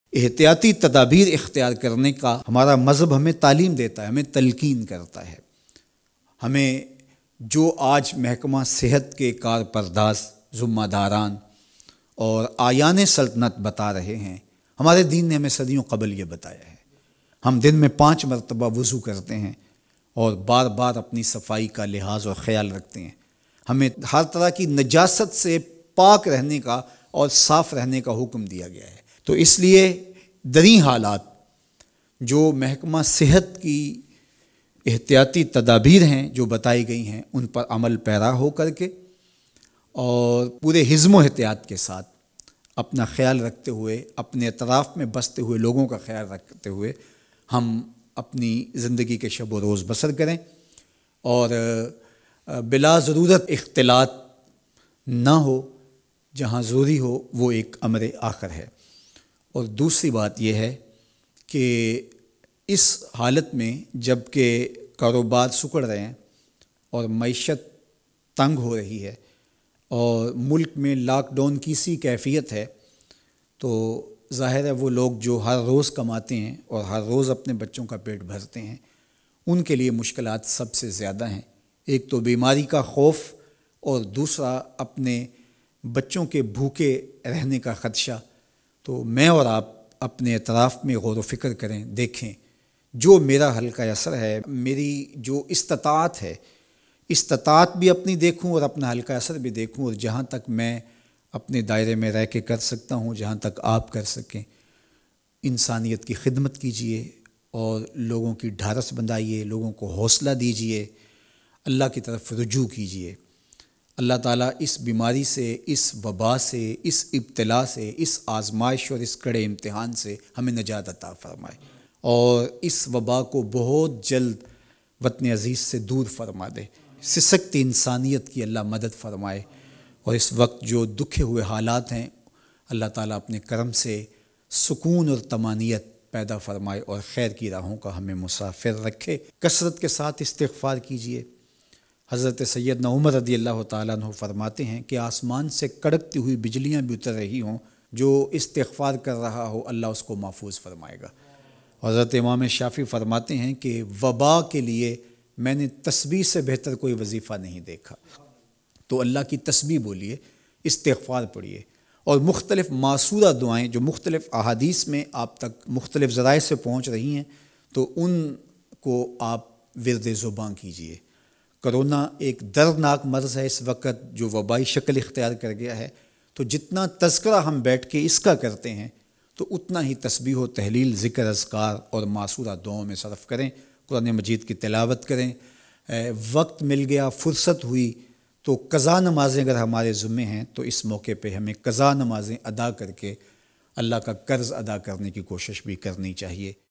احتیاطی تدابیر اختیار کرنے کا ہمارا مذہب ہمیں تعلیم دیتا ہے، ہمیں تلقین کرتا ہے۔ ہمیں جو آج محکمہ صحت کے کارپرداز، ذمہ داران اور آیان سلطنت بتا رہے ہیں، ہمارے دین نے ہمیں صدیوں قبل یہ بتایا ہے۔ ہم دن میں 5 مرتبہ وضو کرتے ہیں اور بار بار اپنی صفائی کا لحاظ اور خیال رکھتے ہیں۔ ہمیں ہر طرح کی نجاست سے پاک رہنے کا اور صاف رہنے کا حکم دیا گیا ہے۔ تو اس لیے دریں حالات جو محکمہ صحت کی احتیاطی تدابیر ہیں جو بتائی گئی ہیں، ان پر عمل پیرا ہو کر کے اور پورے حزم و احتیاط کے ساتھ اپنا خیال رکھتے ہوئے، اپنے اطراف میں بستے ہوئے لوگوں کا خیال رکھتے ہوئے ہم اپنی زندگی کے شب و روز بسر کریں اور بلا ضرورت اختلاط نہ ہو، جہاں ضروری ہو وہ ایک امر آخر ہے۔ اور دوسری بات یہ ہے کہ اس حالت میں جب کہ کاروبار سکڑ رہے ہیں اور معیشت تنگ ہو رہی ہے اور ملک میں لاک ڈاؤن کی سی کیفیت ہے، تو ظاہر ہے وہ لوگ جو ہر روز کماتے ہیں اور ہر روز اپنے بچوں کا پیٹ بھرتے ہیں، ان کے لیے مشکلات سب سے زیادہ ہیں۔ ایک تو بیماری کا خوف اور دوسرا اپنے بچوں کے بھوکے رہنے کا خدشہ۔ تو میں اور آپ اپنے اطراف میں غور و فکر کریں، دیکھیں جو میرا حلقہ اثر ہے، میری جو استطاعت بھی اپنی دیکھوں اور اپنا حلقہ اثر بھی دیکھوں، اور جہاں تک میں اپنے دائرے میں رہ کے کر سکتا ہوں، جہاں تک آپ کر سکیں، انسانیت کی خدمت کیجیے اور لوگوں کی ڈھارس بندھائیے، لوگوں کو حوصلہ دیجیے، اللہ کی طرف رجوع کیجیے۔ اللہ تعالیٰ اس بیماری سے، اس وبا سے، اس ابتلا سے، اس آزمائش اور اس کڑے امتحان سے ہمیں نجات عطا فرمائے اور اس وبا کو بہت جلد وطن عزیز سے دور فرما دے۔ سسکتی انسانیت کی اللہ مدد فرمائے، اور اس وقت جو دکھے ہوئے حالات ہیں، اللہ تعالیٰ اپنے کرم سے سکون اور طمانینت پیدا فرمائے اور خیر کی راہوں کا ہمیں مسافر رکھے۔ کثرت کے ساتھ استغفار کیجیے۔ حضرت سیدنا عمر رضی اللہ تعالیٰ عنہ فرماتے ہیں کہ آسمان سے کڑکتی ہوئی بجلیاں بھی اتر رہی ہوں، جو استغفار کر رہا ہو اللہ اس کو محفوظ فرمائے گا۔ حضرت امام شافعی فرماتے ہیں کہ وبا کے لیے میں نے تسبیح سے بہتر کوئی وظیفہ نہیں دیکھا۔ تو اللہ کی تسبیح بولیے، استغفار پڑھیے، اور مختلف معصورہ دعائیں جو مختلف احادیث میں آپ تک مختلف ذرائع سے پہنچ رہی ہیں، تو ان کو آپ ورد زبان کیجیے۔ کرونا ایک دردناک مرض ہے اس وقت جو وبائی شکل اختیار کر گیا ہے، تو جتنا تذکرہ ہم بیٹھ کے اس کا کرتے ہیں تو اتنا ہی تسبیح و تحلیل، ذکر، اذکار اور معصورہ دعاؤں میں صرف کریں، قرآن مجید کی تلاوت کریں۔ وقت مل گیا، فرصت ہوئی تو قضا نمازیں اگر ہمارے ذمے ہیں تو اس موقع پہ ہمیں قضا نمازیں ادا کر کے اللہ کا قرض ادا کرنے کی کوشش بھی کرنی چاہیے۔